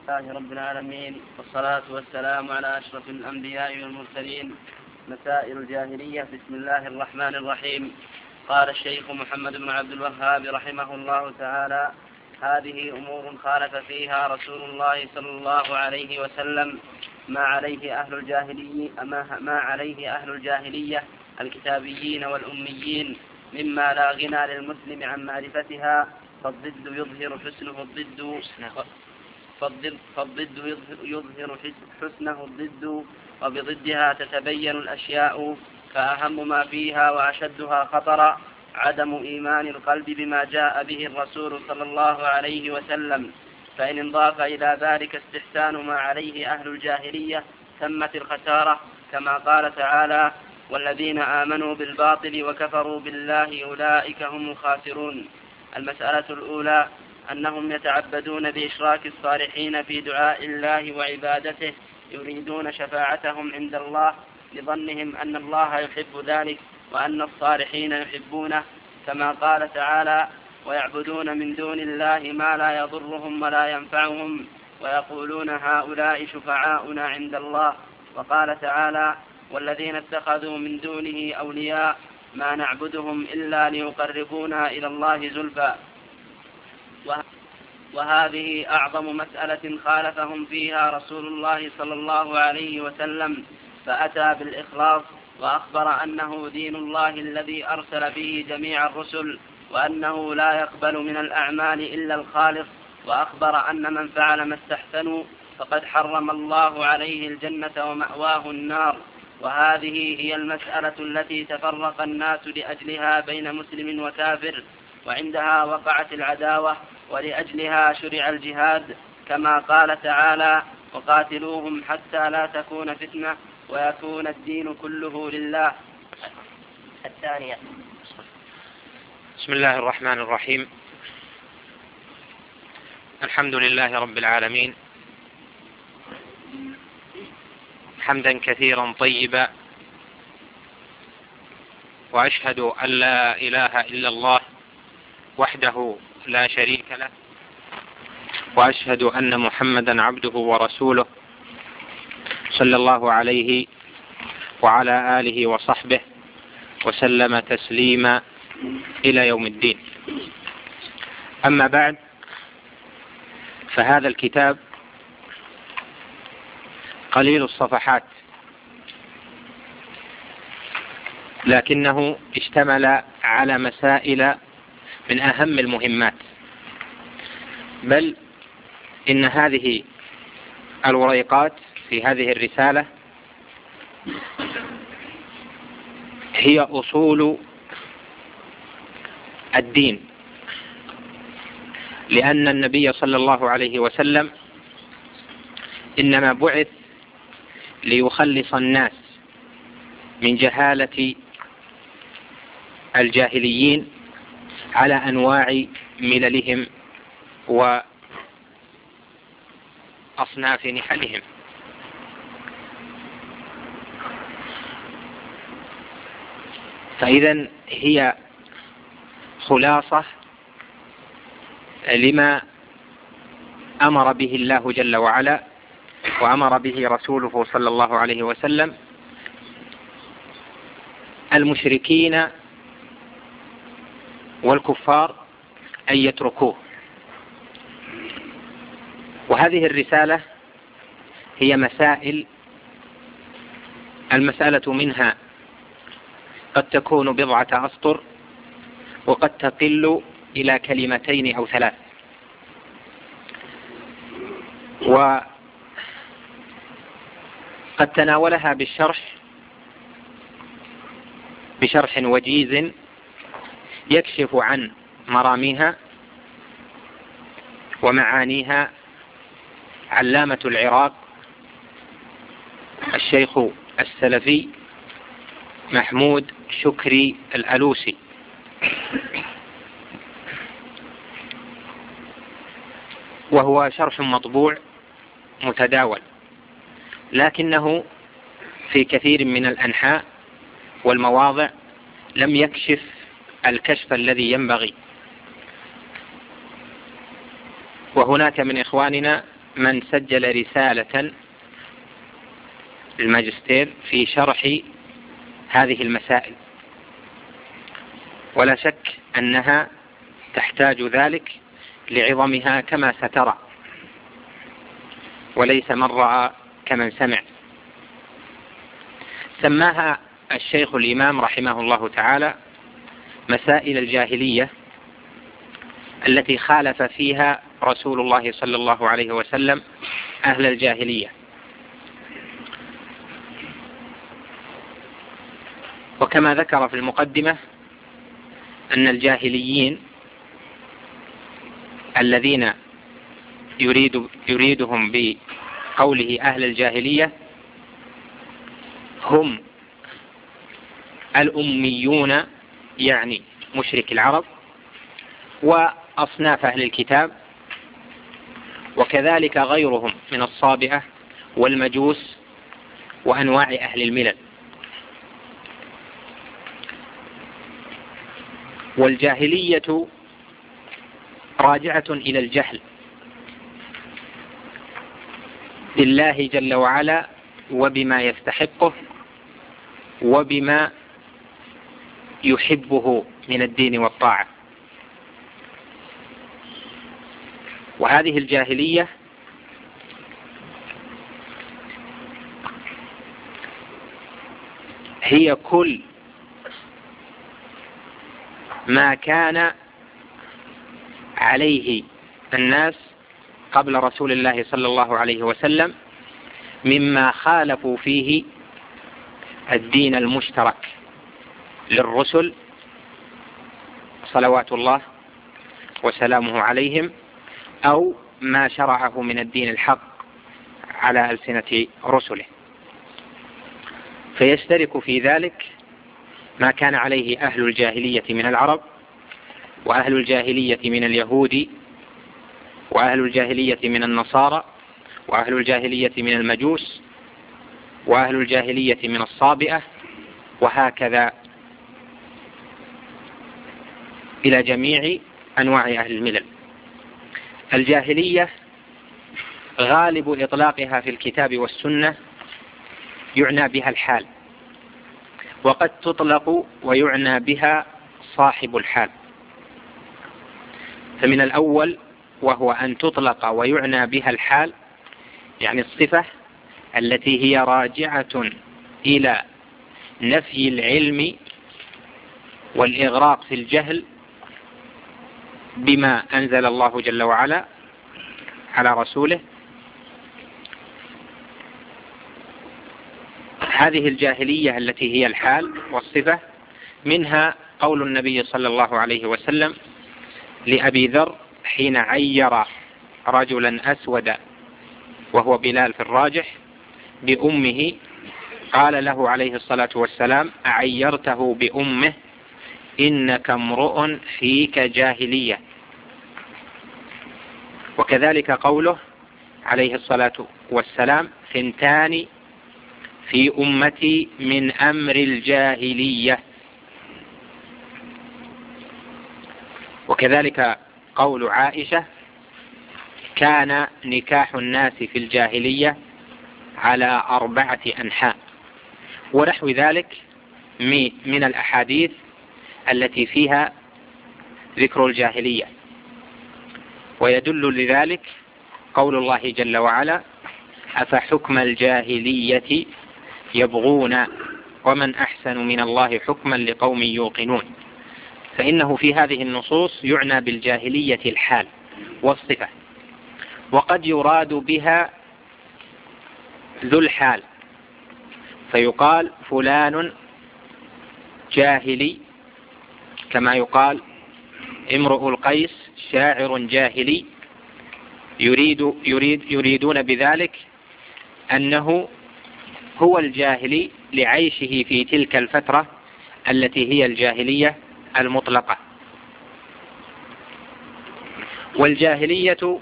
لله رب العالمين، والصلاة والسلام على أشرف الأنبياء والمرسلين. مسائل الجاهلية. بسم الله الرحمن الرحيم. قال الشيخ محمد بن عبد الوهاب رحمه الله تعالى: هذه أمور خالف فيها رسول الله صلى الله عليه وسلم ما عليه أهل الجاهلية الكتابيين والأميين، مما لا غنى للمسلم عن معرفتها. فالضد يظهر حسنه الضد، وبضدها تتبين الأشياء. فأهم ما فيها وأشدها خطرا عدم إيمان القلب بما جاء به الرسول صلى الله عليه وسلم. فإن انضاف إلى ذلك استحسان ما عليه أهل الجاهلية تمت الخسارة، كما قال تعالى: والذين آمنوا بالباطل وكفروا بالله أولئك هم الخاسرون. المسألة الأولى أنهم يتعبدون بإشراك الصالحين في دعاء الله وعبادته، يريدون شفاعتهم عند الله لظنهم أن الله يحب ذلك وأن الصالحين يحبونه، كما قال تعالى: ويعبدون من دون الله ما لا يضرهم ولا ينفعهم ويقولون هؤلاء شفعاؤنا عند الله. وقال تعالى: والذين اتخذوا من دونه أولياء ما نعبدهم إلا ليقربونا إلى الله زلفى. وهذه أعظم مسألة خالفهم فيها رسول الله صلى الله عليه وسلم، فأتى بالإخلاص وأخبر أنه دين الله الذي أرسل به جميع الرسل، وأنه لا يقبل من الأعمال إلا الخالص، وأخبر أن من فعل ما استحسنوا فقد حرم الله عليه الجنة ومأواه النار. وهذه هي المسألة التي تفرق الناس لأجلها بين مسلم وكافر، وعندها وقعت العداوة، ولأجلها شرع الجهاد، كما قال تعالى: وقاتلوهم حتى لا تكون فتنة ويكون الدين كله لله. الثانية. بسم الله الرحمن الرحيم. الحمد لله رب العالمين، حمدا كثيرا طيبا، وأشهد أن لا إله إلا الله وحده لا شريك له، وأشهد أن محمدا عبده ورسوله صلى الله عليه وعلى آله وصحبه وسلم تسليما إلى يوم الدين. أما بعد، فهذا الكتاب قليل الصفحات، لكنه اشتمل على مسائل من أهم المهمات، بل إن هذه الوريقات في هذه الرسالة هي أصول الدين، لأن النبي صلى الله عليه وسلم إنما بعث ليخلص الناس من جهالة الجاهليين على أنواع مللهم وأصناف نحلهم. فإذا هي خلاصة لما أمر به الله جل وعلا وأمر به رسوله صلى الله عليه وسلم المشركين والكفار أن يتركوه. وهذه الرسالة هي مسائل، المسألة منها قد تكون بضعة أسطر، وقد تقل إلى كلمتين أو ثلاث. وقد تناولها بشرح وجيز يكشف عن مراميها ومعانيها علامة العراق الشيخ السلفي محمود شكري الألوسي. وهو شرح مطبوع متداول، لكنه في كثير من الأنحاء والمواضع لم يكشف الكشف الذي ينبغي. وهناك من إخواننا من سجل رسالة الماجستير في شرح هذه المسائل، ولا شك أنها تحتاج ذلك لعظمها كما سترى، وليس من رأى كمن سمع. سماها الشيخ الإمام رحمه الله تعالى مسائل الجاهلية التي خالف فيها رسول الله صلى الله عليه وسلم أهل الجاهلية. وكما ذكر في المقدمة أن الجاهليين الذين يريدهم بقوله أهل الجاهلية هم الأميون، يعني مشرك العرب وأصناف أهل الكتاب، وكذلك غيرهم من الصابئة والمجوس وأنواع أهل الملل. والجاهلية راجعة إلى الجهل بالله جل وعلا وبما يستحقه وبما يحبه من الدين والطاعة. وهذه الجاهلية هي كل ما كان عليه الناس قبل رسول الله صلى الله عليه وسلم مما خالفوا فيه الدين المشترك للرسل صلوات الله وسلامه عليهم، أو ما شرعه من الدين الحق على ألسنة رسله. فيشترك في ذلك ما كان عليه أهل الجاهلية من العرب، وأهل الجاهلية من اليهود، وأهل الجاهلية من النصارى، وأهل الجاهلية من المجوس، وأهل الجاهلية من الصابئة، وهكذا إلى جميع أنواع أهل الملل. الجاهلية غالب إطلاقها في الكتاب والسنة يعنى بها الحال، وقد تطلق ويعنى بها صاحب الحال. فمن الأول وهو أن تطلق ويعنى بها الحال، يعني الصفة التي هي راجعة إلى نفي العلم والإغراق في الجهل بما أنزل الله جل وعلا على رسوله. هذه الجاهلية التي هي الحال والصفة منها قول النبي صلى الله عليه وسلم لأبي ذر حين عير رجلا أسود وهو بلال في الراجح بأمه، قال له عليه الصلاة والسلام أعيرته بأمه إنك امرؤ فيك جاهلية. وكذلك قوله عليه الصلاة والسلام ثنتان في أمتي من أمر الجاهلية. وكذلك قول عائشة كان نكاح الناس في الجاهلية على 4 أنحاء، ونحو ذلك من الأحاديث التي فيها ذكر الجاهلية. ويدل لذلك قول الله جل وعلا أفحكم الجاهلية يبغون ومن أحسن من الله حكما لقوم يوقنون. فإنه في هذه النصوص يعنى بالجاهلية الحال والصفة، وقد يراد بها ذو الحال، فيقال فلان جاهلي، كما يقال امرؤ القيس شاعر جاهلي، يريدون بذلك أنه هو الجاهلي لعيشه في تلك الفترة التي هي الجاهلية المطلقة. والجاهلية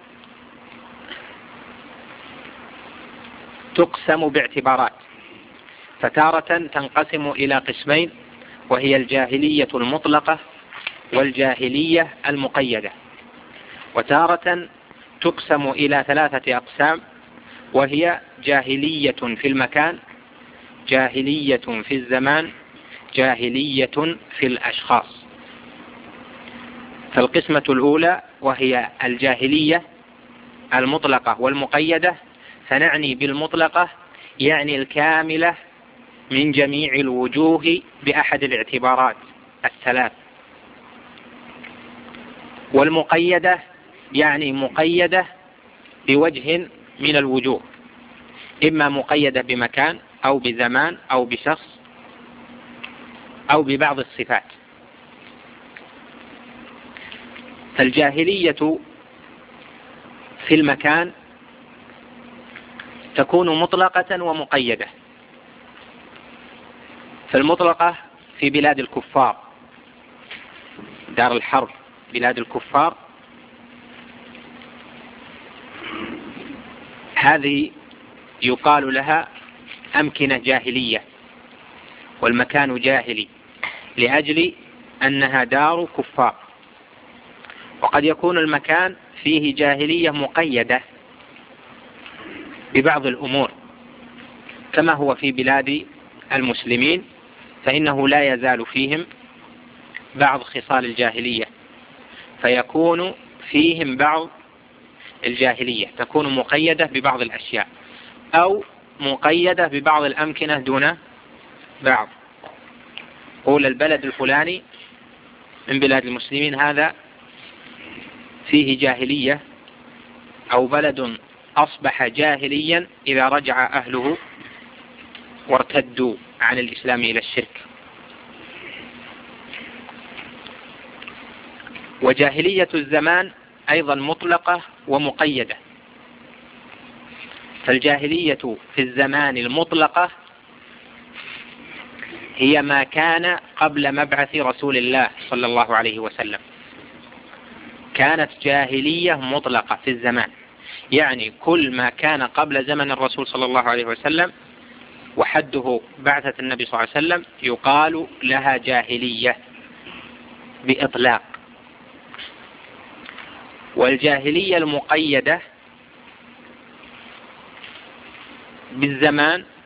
تقسم باعتبارات، فتارة تنقسم إلى قسمين، وهي الجاهلية المطلقة والجاهلية المقيدة. وتارة تقسم إلى 3 أقسام، وهي جاهلية في المكان، جاهلية في الزمان، جاهلية في الأشخاص. فالقسمة الأولى وهي الجاهلية المطلقة والمقيدة، فنعني بالمطلقة يعني الكاملة من جميع الوجوه بأحد الاعتبارات ال3، والمقيدة يعني مقيدة بوجه من الوجوه، إما مقيدة بمكان أو بزمان أو بشخص أو ببعض الصفات. فالجاهلية في المكان تكون مطلقة ومقيدة. فالمطلقة في بلاد الكفار، دار الحرب، بلاد الكفار، هذه يقال لها أمكنة جاهلية، والمكان جاهلي لأجل أنها دار كفار. وقد يكون المكان فيه جاهلية مقيدة ببعض الأمور، كما هو في بلاد المسلمين، فإنه لا يزال فيهم بعض خصال الجاهلية، فيكون فيهم بعض الجاهلية تكون مقيدة ببعض الأشياء أو مقيدة ببعض الأمكنة دون بعض. قول البلد الفلاني من بلاد المسلمين هذا فيه جاهلية، أو بلد أصبح جاهليا إذا رجع أهله وارتدوا عن الإسلام إلى الشرك. وجاهلية الزمان أيضا مطلقة ومقيدة. فالجاهلية في الزمان المطلقة هي ما كان قبل مبعث رسول الله صلى الله عليه وسلم، كانت جاهلية مطلقة في الزمان، يعني كل ما كان قبل زمن الرسول صلى الله عليه وسلم وحده بعثة النبي صلى الله عليه وسلم يقال لها جاهلية بإطلاق. والجاهلية المقيدة بالزمان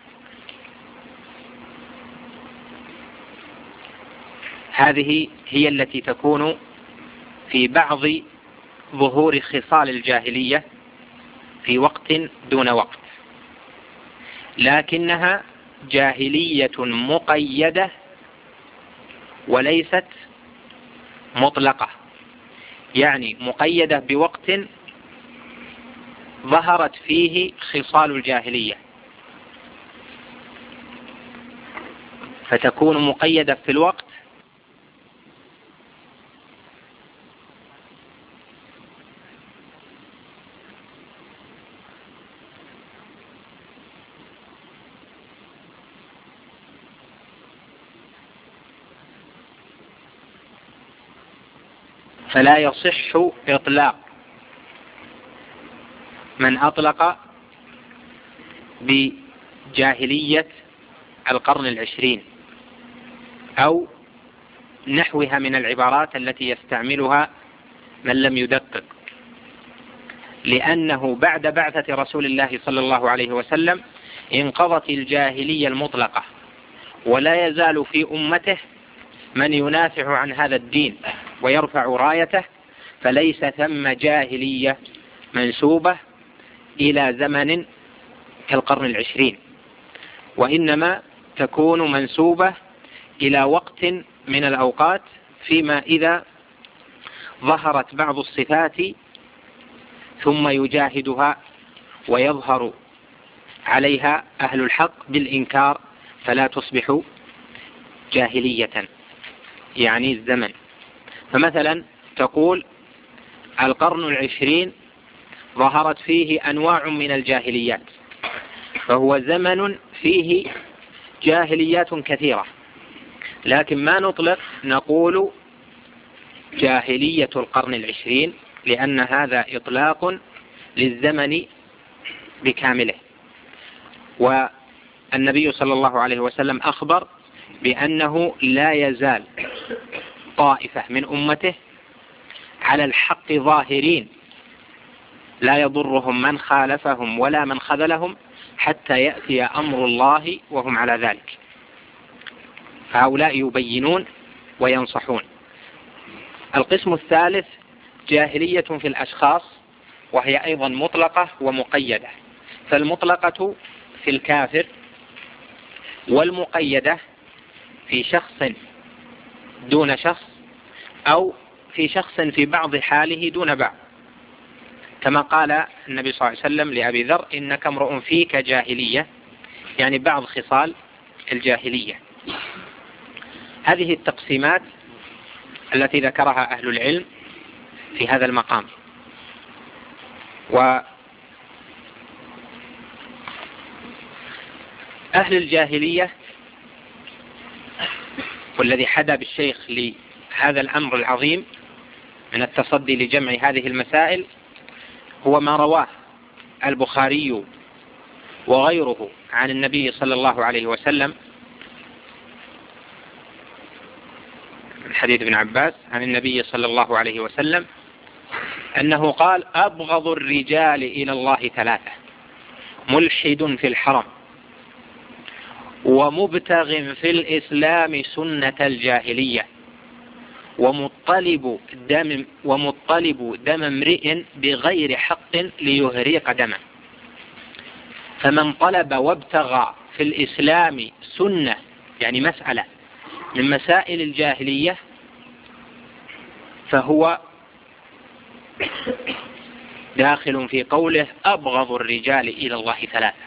هذه هي التي تكون في بعض ظهور خصال الجاهلية في وقت دون وقت، لكنها جاهلية مقيدة وليست مطلقة، يعني مقيدة بوقت ظهرت فيه خصال الجاهلية، فتكون مقيدة في الوقت فلا يصح إطلاق من أطلق بجاهلية القرن 20 أو نحوها من العبارات التي يستعملها من لم يدقق، لأنه بعد بعثة رسول الله صلى الله عليه وسلم انقضت الجاهلية المطلقة، ولا يزال في أمته من ينافع عن هذا الدين ويرفع رايته، فليس ثم جاهلية منسوبة إلى زمن كالقرن 20، وإنما تكون منسوبة إلى وقت من الأوقات، فيما إذا ظهرت بعض الصفات ثم يجاهدها ويظهر عليها أهل الحق بالإنكار فلا تصبح جاهلية، يعني الزمن. فمثلا تقول القرن 20 ظهرت فيه أنواع من الجاهليات، فهو زمن فيه جاهليات كثيرة، لكن ما نطلق نقول جاهلية القرن 20، لأن هذا إطلاق للزمن بكامله. والنبي صلى الله عليه وسلم أخبر بأنه لا يزال طائفة من أمته على الحق ظاهرين لا يضرهم من خالفهم ولا من خذلهم حتى يأتي أمر الله وهم على ذلك. فهؤلاء يبينون وينصحون. القسم الثالث جاهلية في الأشخاص، وهي أيضا مطلقة ومقيدة. فالمطلقة في الكافر، والمقيدة في شخص دون شخص، أو في شخص في بعض حاله دون بعض، كما قال النبي صلى الله عليه وسلم لأبي ذر: إنك امرؤ فيك جاهلية، يعني بعض خصال الجاهلية. هذه التقسيمات التي ذكرها أهل العلم في هذا المقام. وأهل الجاهلية، والذي حدا بالشيخ لهذا الأمر العظيم من التصدي لجمع هذه المسائل، هو ما رواه البخاري وغيره عن النبي صلى الله عليه وسلم من حديث ابن عباس عن النبي صلى الله عليه وسلم أنه قال: أبغض الرجال إلى الله ثلاثة: ملحد في الحرم، ومبتغ في الإسلام سنة الجاهلية، ومطلب دم امرئ بغير حق ليهريق دمه. فمن طلب وابتغى في الإسلام سنة، يعني مسألة من مسائل الجاهلية، فهو داخل في قوله: أبغض الرجال إلى الله ثلاثة.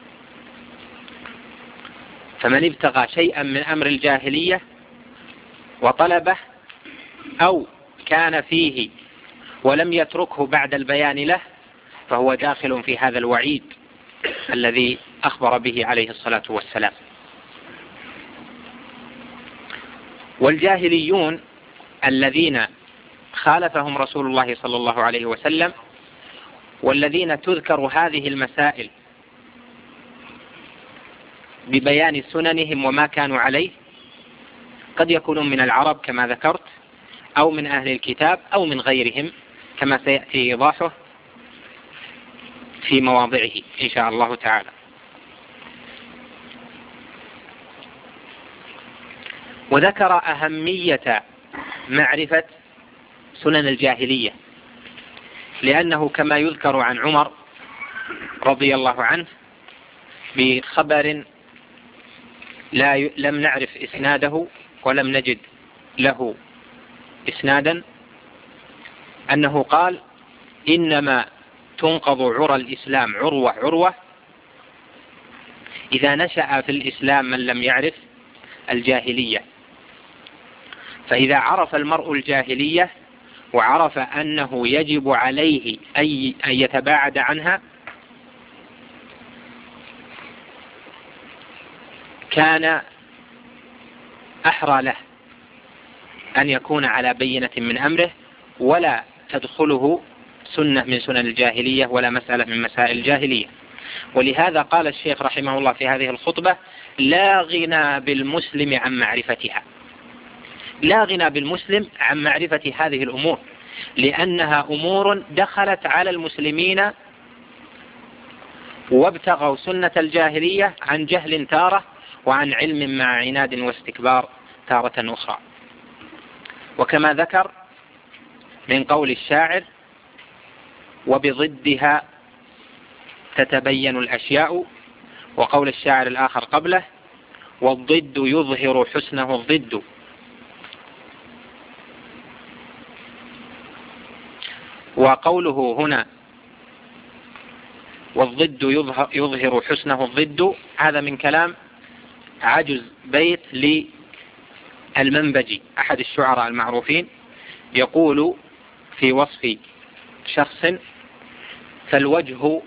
فمن ابتغى شيئا من أمر الجاهلية وطلبه، أو كان فيه ولم يتركه بعد البيان له، فهو داخل في هذا الوعيد الذي أخبر به عليه الصلاة والسلام. والجاهليون الذين خالفهم رسول الله صلى الله عليه وسلم، والذين تذكر هذه المسائل ببيان سننهم وما كانوا عليه، قد يكونون من العرب كما ذكرت، أو من أهل الكتاب، أو من غيرهم كما سيأتي إيضاحه في مواضعه إن شاء الله تعالى. وذكر أهمية معرفة سنن الجاهلية، لأنه كما يذكر عن عمر رضي الله عنه بخبر لم نعرف إسناده ولم نجد له إسنادا، أنه قال: إنما تنقض عرى الإسلام عروة عروة إذا نشأ في الإسلام من لم يعرف الجاهلية. فإذا عرف المرء الجاهلية وعرف أنه يجب عليه أن يتباعد عنها، كان أحرى له أن يكون على بينة من أمره، ولا تدخله سنة من سنن الجاهلية ولا مسألة من مسائل الجاهلية. ولهذا قال الشيخ رحمه الله في هذه الخطبة: لا غنى بالمسلم عن معرفتها. لا غنى بالمسلم عن معرفة هذه الأمور، لأنها أمور دخلت على المسلمين وابتغوا سنة الجاهلية عن جهل تارة، وعن علم مع عناد واستكبار تارة أخرى. وكما ذكر من قول الشاعر: وبضدها تتبين الأشياء، وقول الشاعر الآخر قبله: والضد يظهر حسنه الضد. وقوله هنا والضد يظهر حسنه الضد، هذا من كلام عجز بيت للمنبجي أحد الشعراء المعروفين، يقول في وصف شخص: فالوجه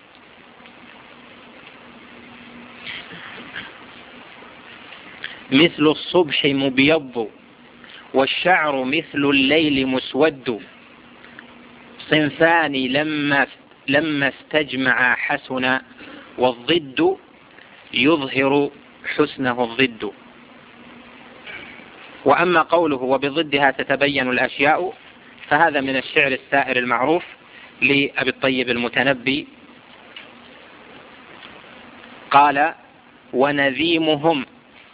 مثل الصبح مبيض، والشعر مثل الليل مسود، صنفان لما استجمع حسنا، والضد يظهر حسنه الضد. وأما قوله وبضدها تتبين الأشياء، فهذا من الشعر السائر المعروف لأبي الطيب المتنبي قال: ونذيمهم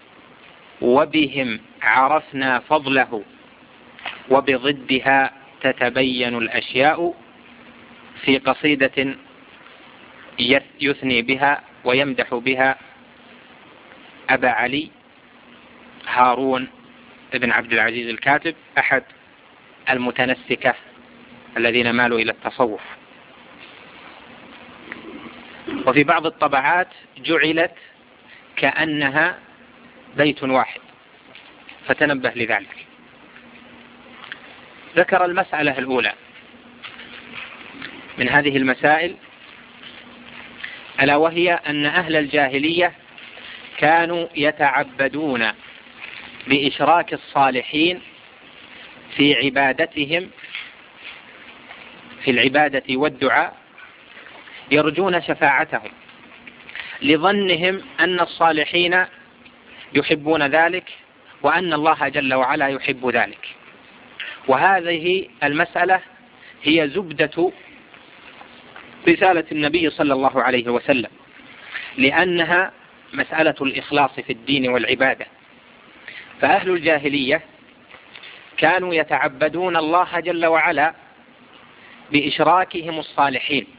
وبهم عرفنا فضله وبضدها تتبين الأشياء، في قصيدة يثني بها ويمدح بها أبا علي هارون بن عبد العزيز الكاتب، أحد المتنسكة الذين مالوا إلى التصوف. وفي بعض الطبعات جعلت كأنها بيت واحد، فتنبه لذلك. ذكر المسألة الأولى من هذه المسائل، ألا وهي أن أهل الجاهلية كانوا يتعبدون بإشراك الصالحين في عبادتهم، في العبادة والدعاء، يرجون شفاعتهم لظنهم أن الصالحين يحبون ذلك وأن الله جل وعلا يحب ذلك. وهذه المسألة هي زبدة رسالة النبي صلى الله عليه وسلم، لأنها مسألة الإخلاص في الدين والعبادة. فأهل الجاهلية كانوا يتعبدون الله جل وعلا بإشراكهم الصالحين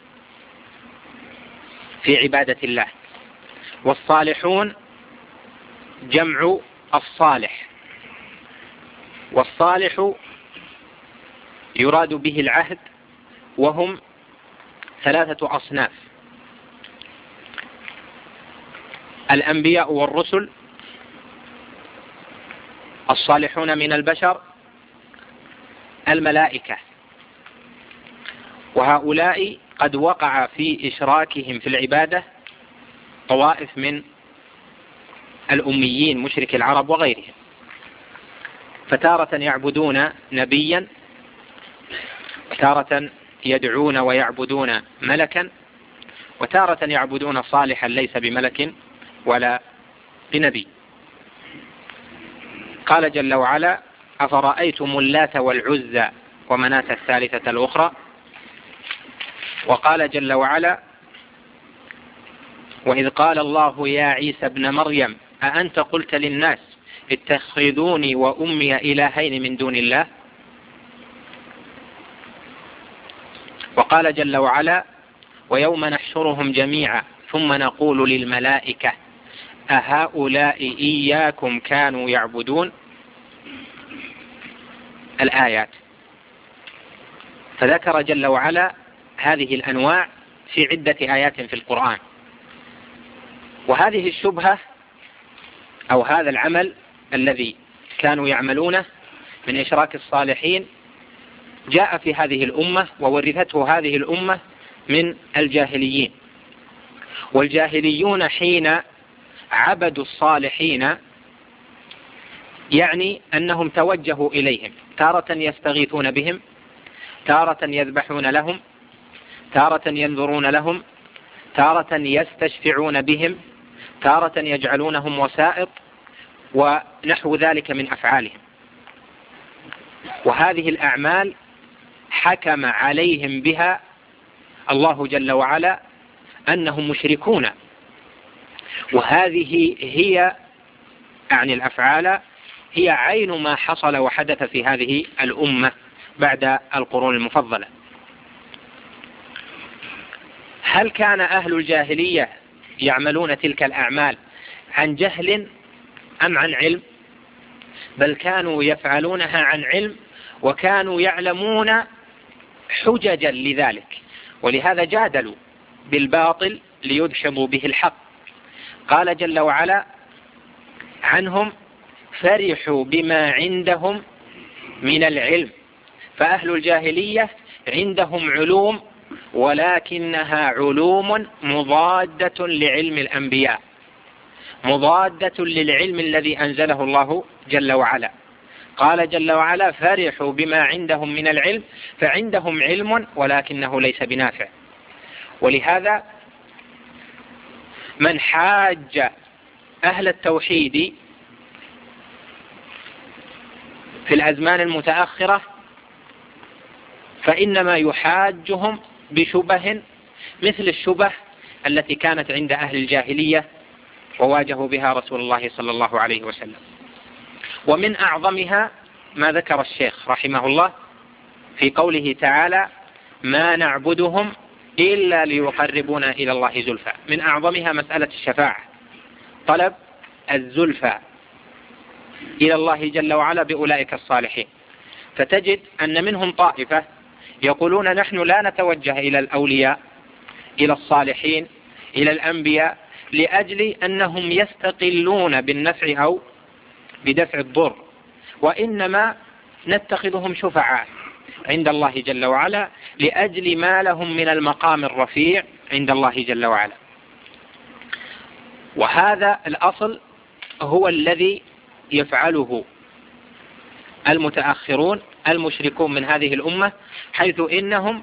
في عبادة الله، والصالحون جمع الصالح، والصالح يراد به العهد، وهم 3 أصناف: الأنبياء والرسل، الصالحون من البشر، الملائكة. وهؤلاء قد وقع في إشراكهم في العبادة طوائف من الأميين مشرك العرب وغيرهم، فتارة يعبدون نبيا، وتارة يدعون ويعبدون ملكا، وتارة يعبدون صالحا ليس بملك ولا بنبي. قال جل وعلا: أفرأيتم اللات والعزى ومناة الثالثة الأخرى. وقال جل وعلا: وإذ قال الله يا عيسى ابن مريم أأنت قلت للناس اتخذوني وأمي إلهين من دون الله. وقال جل وعلا: ويوم نحشرهم جميعا ثم نقول للملائكة أهؤلاء إياكم كانوا يعبدون. الآيات. فذكر جل وعلا هذه الأنواع في عدة آيات في القرآن. وهذه الشبهة أو هذا العمل الذي كانوا يعملونه من إشراك الصالحين جاء في هذه الأمة، وورثته هذه الأمة من الجاهليين. والجاهليون حين عبدوا الصالحين يعني أنهم توجهوا إليهم، تارة يستغيثون بهم، تارة يذبحون لهم، تارة ينذرون لهم، تارة يستشفعون بهم، تارة يجعلونهم وسائط، ونحو ذلك من أفعالهم. وهذه الأعمال حكم عليهم بها الله جل وعلا أنهم مشركون. وهذه هي يعني الأفعال هي عين ما حصل وحدث في هذه الأمة بعد القرون المفضلة. هل كان أهل الجاهلية يعملون تلك الأعمال عن جهل أم عن علم؟ بل كانوا يفعلونها عن علم، وكانوا يعلمون حججا لذلك، ولهذا جادلوا بالباطل ليدحضوا به الحق. قال جل وعلا عنهم: فرحوا بما عندهم من العلم. فأهل الجاهلية عندهم علوم، ولكنها علوم مضادة لعلم الأنبياء، مضادة للعلم الذي أنزله الله جل وعلا. قال جل وعلا: فرحوا بما عندهم من العلم، فعندهم علم ولكنه ليس بنافع. ولهذا من حاج أهل التوحيد في الأزمان المتأخرة فإنما يحاجهم بشبه مثل الشبه التي كانت عند أهل الجاهلية وواجهوا بها رسول الله صلى الله عليه وسلم. ومن أعظمها ما ذكر الشيخ رحمه الله في قوله تعالى: ما نعبدهم إلا ليقربونا إلى الله زلفى. من أعظمها مسألة الشفاعة، طلب الزلفى إلى الله جل وعلا بأولئك الصالحين. فتجد أن منهم طائفة يقولون: نحن لا نتوجه إلى الأولياء، إلى الصالحين، إلى الأنبياء، لأجل أنهم يستقلون بالنفع أو بدفع الضر، وإنما نتخذهم شفعاء عند الله جل وعلا لأجل ما لهم من المقام الرفيع عند الله جل وعلا. وهذا الأصل هو الذي يفعله المتأخرون المشركون من هذه الأمة، حيث إنهم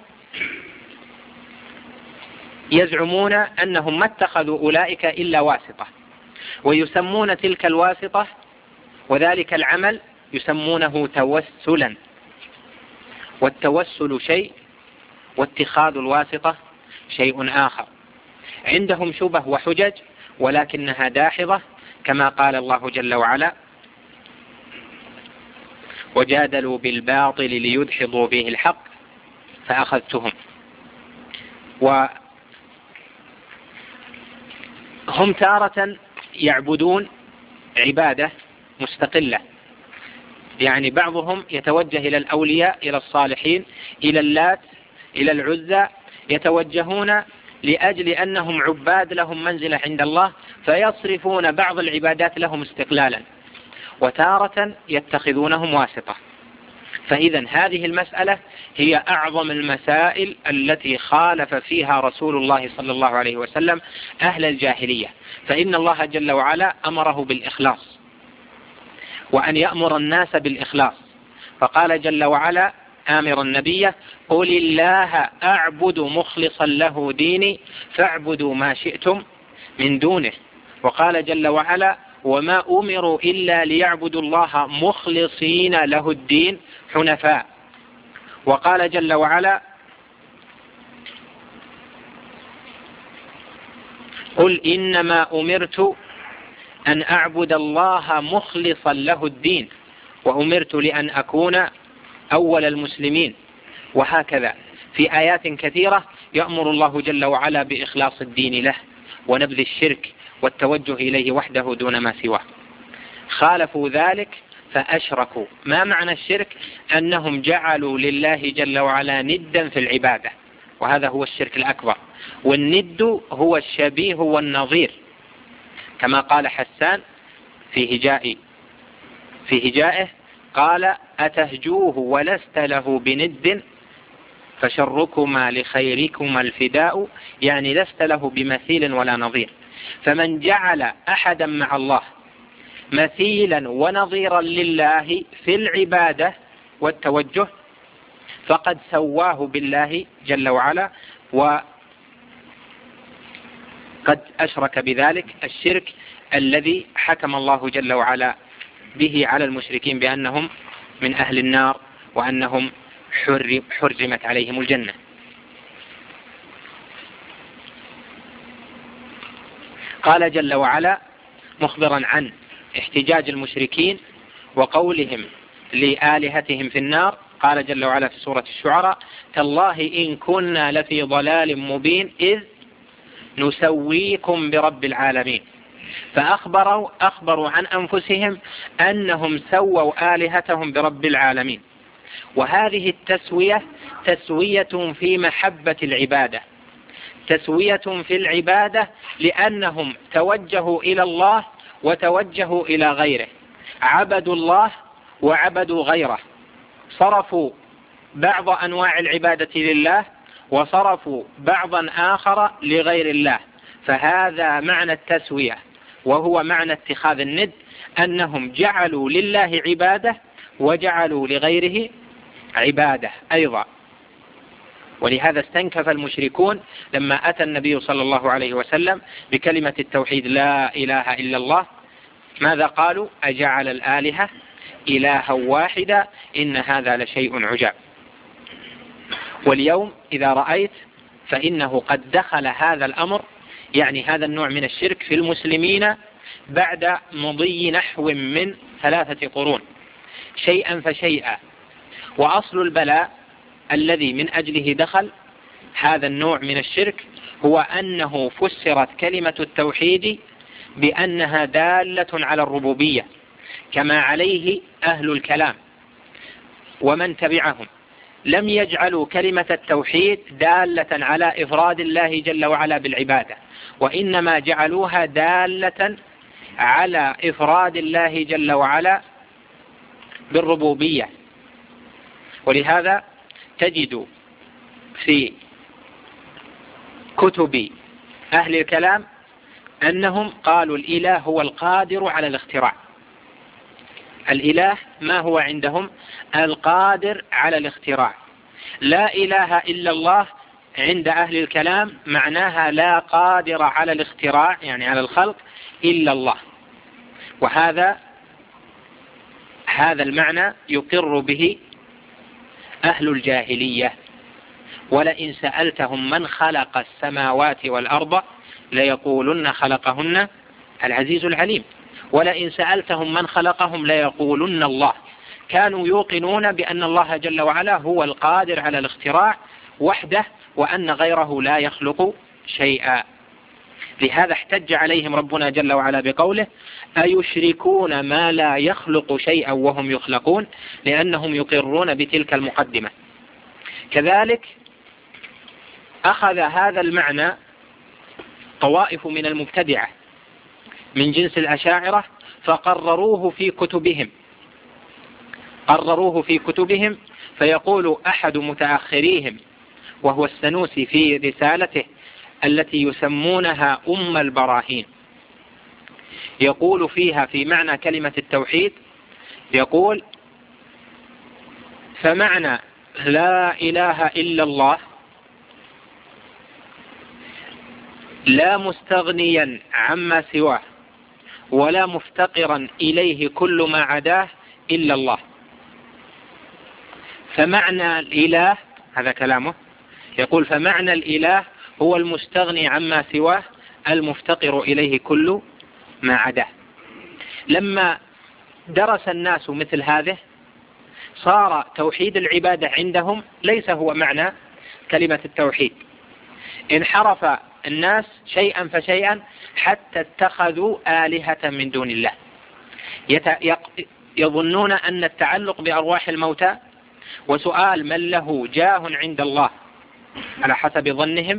يزعمون أنهم ما اتخذوا أولئك إلا واسطة، ويسمون تلك الواسطة وذلك العمل يسمونه توسلا، والتوسل شيء واتخاذ الواسطة شيء آخر. عندهم شبه وحجج ولكنها داحضة، كما قال الله جل وعلا: وجادلوا بالباطل ليدحضوا به الحق فأخذتهم. وهم تارة يعبدون عبادة مستقلة، يعني بعضهم يتوجه إلى الأولياء، إلى الصالحين، إلى اللات، إلى العزى، يتوجهون لأجل أنهم عباد لهم منزلة عند الله، فيصرفون بعض العبادات لهم استقلالا، وتارة يتخذونهم واسطة. فإذا هذه المسألة هي أعظم المسائل التي خالف فيها رسول الله صلى الله عليه وسلم أهل الجاهلية، فإن الله جل وعلا أمره بالإخلاص، وأن يأمر الناس بالإخلاص، فقال جل وعلا آمر النبي: قل الله أعبد مخلصا له ديني فاعبدوا ما شئتم من دونه. وقال جل وعلا: وما أمروا إلا ليعبدوا الله مخلصين له الدين حنفاء. وقال جل وعلا: قل إنما أمرت أن أعبد الله مخلصا له الدين وأمرت لأن أكون أول المسلمين. وهكذا في آيات كثيرة يأمر الله جل وعلا بإخلاص الدين له ونبذ الشرك والتوجه إليه وحده دون ما سواه. خالفوا ذلك فأشركوا. ما معنى الشرك؟ أنهم جعلوا لله جل وعلا ندا في العبادة، وهذا هو الشرك الأكبر. والند هو الشبيه والنظير، كما قال حسان في هجائه قال: أتهجوه ولست له بند فشركما لخيركما الفداء، يعني لست له بمثيل ولا نظير. فمن جعل أحدا مع الله مثيلا ونظيرا لله في العبادة والتوجه فقد سواه بالله جل وعلا، وقد أشرك بذلك الشرك الذي حكم الله جل وعلا به على المشركين بأنهم من أهل النار وأنهم حرمت عليهم الجنة. قال جل وعلا مخبرا عن احتجاج المشركين وقولهم لآلهتهم في النار، قال جل وعلا في سورة الشعراء: تالله إن كنا لفي ضلال مبين إذ نسويكم برب العالمين. فأخبروا عن أنفسهم أنهم سووا آلهتهم برب العالمين. وهذه التسوية تسوية في محبة العبادة، تسوية في العبادة، لأنهم توجهوا إلى الله وتوجهوا إلى غيره، عبدوا الله وعبدوا غيره، صرفوا بعض أنواع العبادة لله وصرفوا بعضا آخر لغير الله. فهذا معنى التسوية، وهو معنى اتخاذ الند، أنهم جعلوا لله عبادة وجعلوا لغيره عبادة أيضا. ولهذا استنكف المشركون لما أتى النبي صلى الله عليه وسلم بكلمة التوحيد لا إله إلا الله. ماذا قالوا؟ أجعل الآلهة إلها واحدا إن هذا لشيء عجاب. واليوم إذا رأيت فإنه قد دخل هذا الأمر، يعني هذا النوع من الشرك، في المسلمين بعد مضي نحو من 3 قرون شيئا فشيئا. وأصل البلاء الذي من أجله دخل هذا النوع من الشرك هو أنه فسرت كلمة التوحيد بأنها دالة على الربوبية، كما عليه أهل الكلام ومن تبعهم. لم يجعلوا كلمة التوحيد دالة على إفراد الله جل وعلا بالعبادة، وإنما جعلوها دالة على إفراد الله جل وعلا بالربوبية. ولهذا تجد في كتب أهل الكلام أنهم قالوا الإله هو القادر على الاختراع. الإله ما هو عندهم؟ القادر على الاختراع. لا إله إلا الله عند أهل الكلام معناها لا قادر على الاختراع، يعني على الخلق، إلا الله. وهذا المعنى يقر به أهل الجاهلية. ولئن سألتهم من خلق السماوات والأرض ليقولن خلقهن العزيز العليم. ولئن سألتهم من خلقهم ليقولن الله. كانوا يوقنون بأن الله جل وعلا هو القادر على الاختراع وحده، وأن غيره لا يخلق شيئا. لهذا احتج عليهم ربنا جل وعلا بقوله أيشركون ما لا يخلق شيئا وهم يخلقون، لأنهم يقرون بتلك المقدمة. كذلك أخذ هذا المعنى طوائف من المبتدعة من جنس الأشاعرة فقرروه في كتبهم. فيقول أحد متأخريهم وهو السنوسي في رسالته التي يسمونها أم البراهين، يقول فيها في معنى كلمة التوحيد، يقول فمعنى لا إله إلا الله لا مستغنيا عما سواه ولا مفتقرا إليه كل ما عداه إلا الله. فمعنى الإله، هذا كلامه، يقول فمعنى الإله هو المستغني عما سواه المفتقر إليه كل ما عداه. لما درس الناس مثل هذه صار توحيد العبادة عندهم ليس هو معنى كلمة التوحيد. انحرف الناس شيئا فشيئا حتى اتخذوا آلهة من دون الله، يظنون أن التعلق بأرواح الموتى وسؤال من له جاه عند الله على حسب ظنهم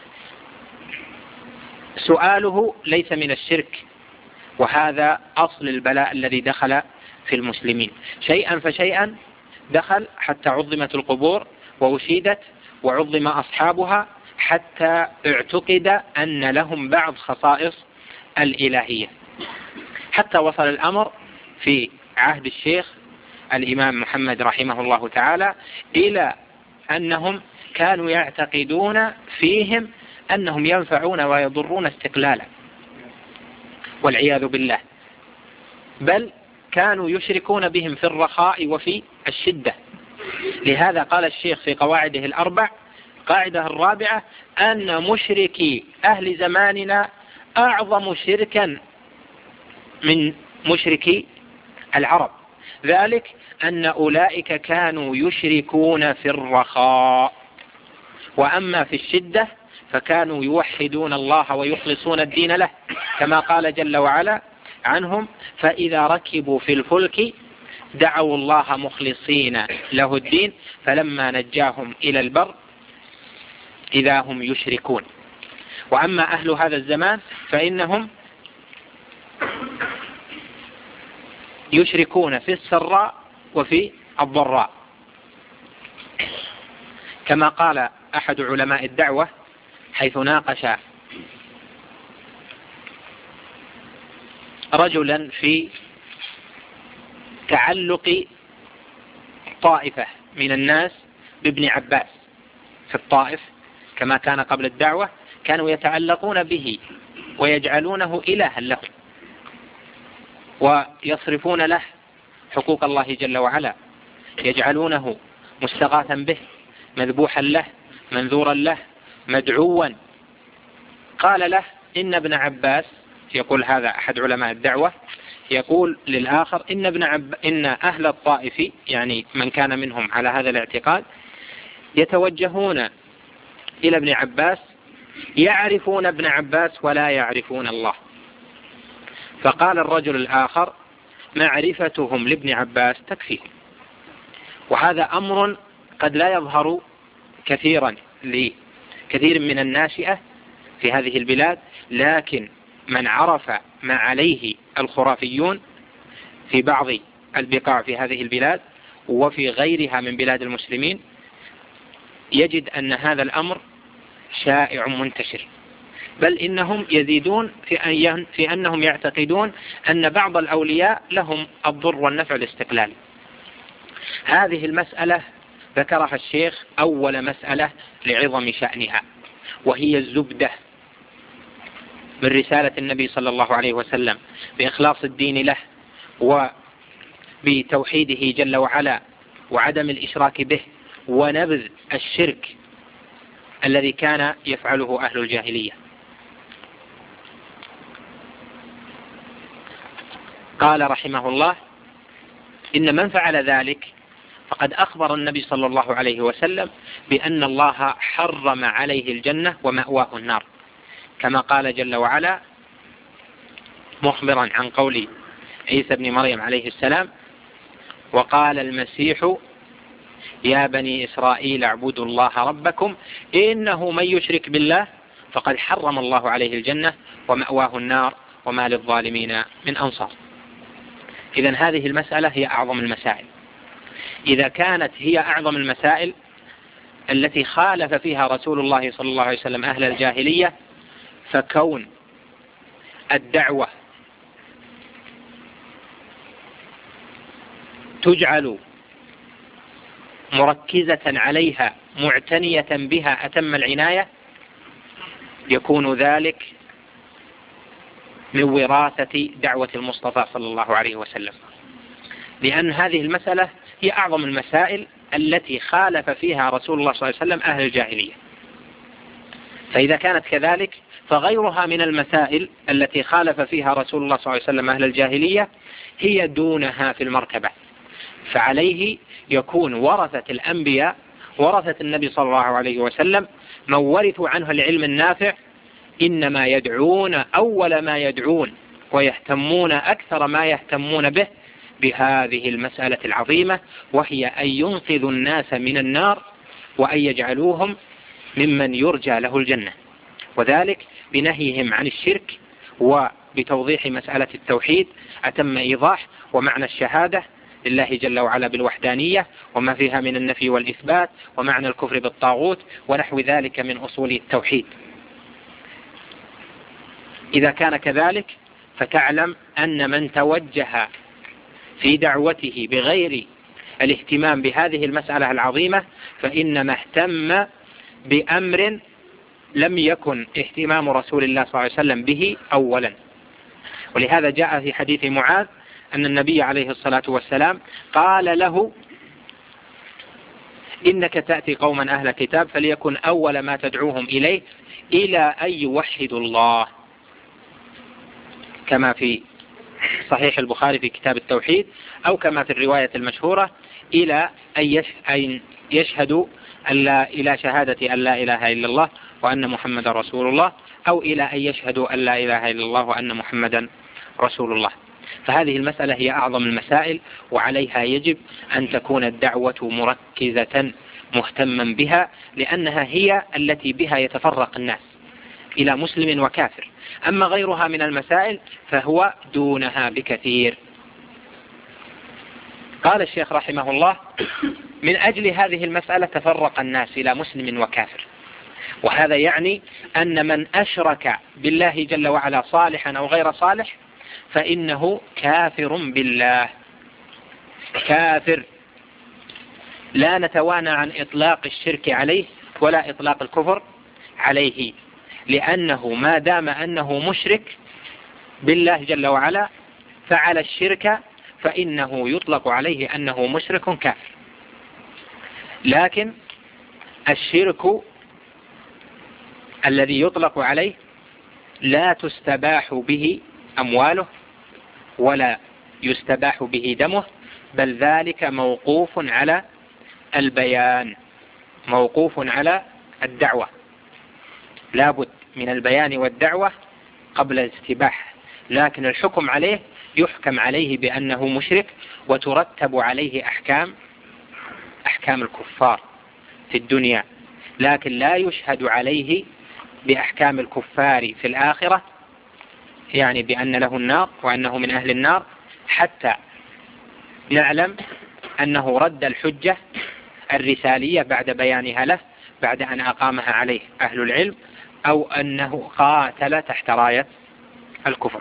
سؤاله ليس من الشرك. وهذا أصل البلاء الذي دخل في المسلمين. شيئا فشيئا دخل حتى عظمت القبور وأشيدت وعظم أصحابها حتى اعتقد أن لهم بعض خصائص الإلهية، حتى وصل الأمر في عهد الشيخ الإمام محمد رحمه الله تعالى إلى أنهم كانوا يعتقدون فيهم أنهم ينفعون ويضرون استقلالا والعياذ بالله، بل كانوا يشركون بهم في الرخاء وفي الشدة. لهذا قال الشيخ في قواعده الأربع قاعدة الرابعة أن مشركي أهل زماننا أعظم شركا من مشركي العرب، ذلك أن أولئك كانوا يشركون في الرخاء، وأما في الشدة فكانوا يوحدون الله ويخلصون الدين له، كما قال جل وعلا عنهم فإذا ركبوا في الفلك دعوا الله مخلصين له الدين فلما نجاهم إلى البر إذا هم يشركون. وأما أهل هذا الزمان فإنهم يشركون في السراء وفي الضراء، كما قال أحد علماء الدعوة حيث ناقش رجلا في تعلق طائفة من الناس بابن عباس في الطائف، كما كان قبل الدعوة كانوا يتعلقون به ويجعلونه إلها لهم ويصرفون له حقوق الله جل وعلا، يجعلونه مستغاثا به، مذبوحا له، منذورا له، مدعوا قال له إن ابن عباس، يقول هذا أحد علماء الدعوة، يقول للآخر إن أهل الطائف، يعني من كان منهم على هذا الاعتقاد، يتوجهون إلى ابن عباس يعرفون ابن عباس ولا يعرفون الله. فقال الرجل الآخر: معرفتهم لابن عباس تكفيهم. وهذا أمر قد لا يظهر كثيرا لكثير من الناشئة في هذه البلاد، لكن من عرف ما عليه الخرافيون في بعض البقاع في هذه البلاد وفي غيرها من بلاد المسلمين يجد أن هذا الأمر شائع منتشر، بل إنهم يزيدون في أنهم يعتقدون أن بعض الأولياء لهم الضر والنفع الاستقلالي. هذه المسألة ذكرها الشيخ أول مسألة لعظم شأنها، وهي الزبدة من رسالة النبي صلى الله عليه وسلم بإخلاص الدين له وبتوحيده جل وعلا وعدم الإشراك به ونبذ الشرك الذي كان يفعله أهل الجاهلية. قال رحمه الله: إن من فعل ذلك فقد أخبر النبي صلى الله عليه وسلم بأن الله حرم عليه الجنة ومأواه النار، كما قال جل وعلا مخبرا عن قول عيسى بن مريم عليه السلام: وقال المسيح يا بني إسرائيل اعبدوا الله ربكم إنه من يشرك بالله فقد حرم الله عليه الجنة ومأواه النار وما للظالمين من أنصار. إذن هذه المسألة هي أعظم المسائل. إذا كانت هي أعظم المسائل التي خالف فيها رسول الله صلى الله عليه وسلم أهل الجاهلية، فكون الدعوة تجعل مركزة عليها معتنية بها أتم العناية، يكون ذلك من وراثة دعوة المصطفى صلى الله عليه وسلم، لأن هذه المسألة هي أعظم المسائل التي خالف فيها رسول الله صلى الله عليه وسلم أهل الجاهلية. فإذا كانت كذلك فغيرها من المسائل التي خالف فيها رسول الله صلى الله عليه وسلم أهل الجاهلية هي دونها في المرتبة. فعليه يكون ورثة الأنبياء ورثة النبي صلى الله عليه وسلم من ورثوا عنه العلم النافع إنما يدعون أول ما يدعون ويهتمون أكثر ما يهتمون به بهذه المسألة العظيمة، وهي أن ينقذوا الناس من النار وأن يجعلوهم ممن يرجى له الجنة، وذلك بنهيهم عن الشرك وبتوضيح مسألة التوحيد أتم إيضاح، ومعنى الشهادة لله جل وعلا بالوحدانية وما فيها من النفي والإثبات، ومعنى الكفر بالطاغوت ونحو ذلك من أصول التوحيد. إذا كان كذلك فتعلم أن من توجه في دعوته بغير الاهتمام بهذه المسألة العظيمة فإنما اهتم بأمر لم يكن اهتمام رسول الله صلى الله عليه وسلم به أولا. ولهذا جاء في حديث معاذ أن النبي عليه الصلاة والسلام قال له: إنك تأتي قوما أهل كتاب فليكن أول ما تدعوهم إليه إلى أن يوحدوا الله، كما في صحيح البخاري في كتاب التوحيد، أو كما في الرواية المشهورة إلى أن يشهدوا إلى شهادة أن لا إله إلا الله وأن محمد رسول الله، أو إلى أن يشهدوا أن لا إله إلا الله وأن محمدا رسول الله. فهذه المسألة هي أعظم المسائل، وعليها يجب أن تكون الدعوة مركزة مهتما بها، لأنها هي التي بها يتفرق الناس إلى مسلم وكافر. أما غيرها من المسائل فهو دونها بكثير. قال الشيخ رحمه الله: من أجل هذه المسألة تفرق الناس إلى مسلم وكافر، وهذا يعني أن من أشرك بالله جل وعلا صالحا أو غير صالح فإنه كافر بالله، كافر. لا نتوانى عن إطلاق الشرك عليه ولا إطلاق الكفر عليه، لأنه ما دام أنه مشرك بالله جل وعلا فعل الشرك فإنه يطلق عليه أنه مشرك كافر. لكن الشرك الذي يطلق عليه لا تستباح به أمواله ولا يستباح به دمه، بل ذلك موقوف على البيان، موقوف على الدعوة، لابد من البيان والدعوة قبل الاستباحة، لكن الحكم عليه يحكم عليه بأنه مشرك وترتب عليه أحكام الكفار في الدنيا، لكن لا يشهد عليه بأحكام الكفار في الآخرة، يعني بأن له النار وأنه من أهل النار، حتى نعلم أنه رد الحجة الرسالية بعد بيانها له، بعد أن أقامها عليه أهل العلم، أو أنه قاتل تحت راية الكفر.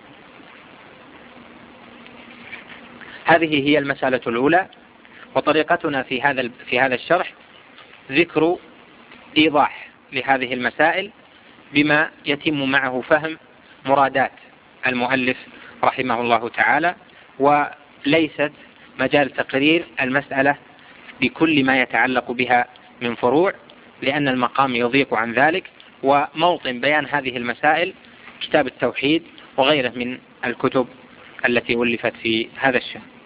هذه هي المسألة الأولى. وطريقتنا في هذا الشرح ذكر إيضاح لهذه المسائل بما يتم معه فهم مرادات المؤلف رحمه الله تعالى، وليست مجال تقرير المسألة بكل ما يتعلق بها من فروع، لأن المقام يضيق عن ذلك. وموطن بيان هذه المسائل كتاب التوحيد وغيره من الكتب التي ألفت في هذا الشأن.